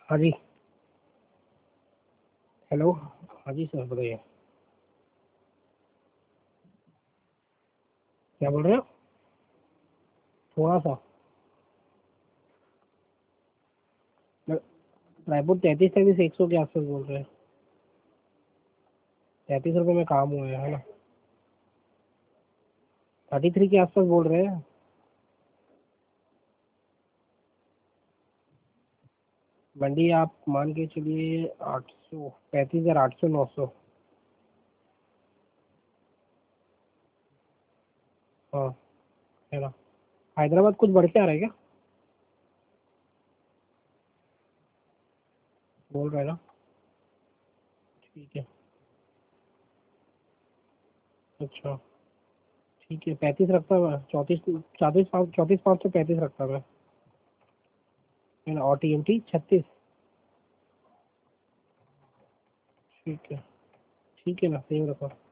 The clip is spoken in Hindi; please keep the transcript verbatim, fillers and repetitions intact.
हाँ जी। हेलो। हाँ जी सर बताइए। क्या बोल रहे हो? थोड़ा सा। रायपुर तैंतीस तैंतीस एक सौ के आसपास बोल रहे हैं। तैंतीस रुपये में काम हुआ है ना? थर्टी थ्री के आसपास बोल रहे हैं। मंडी आप मान के चलिए आठ सौ, पैंतीस हज़ार आठ सौ, नौ सौ। हाँ, है ना? हैदराबाद कुछ बढ़ के आ रहा है क्या? बोल रहे हैं ना? ठीक है। अच्छा। ठीक है, पैंतीस रखता मैं, चौंतीस। चौंतीस पाँच, चौंतीस पाँच सौ पैंतीस रखता मैं, है ना? और टी एम टी छत्तीस। ठीक है। ठीक है ना, सेम रखो।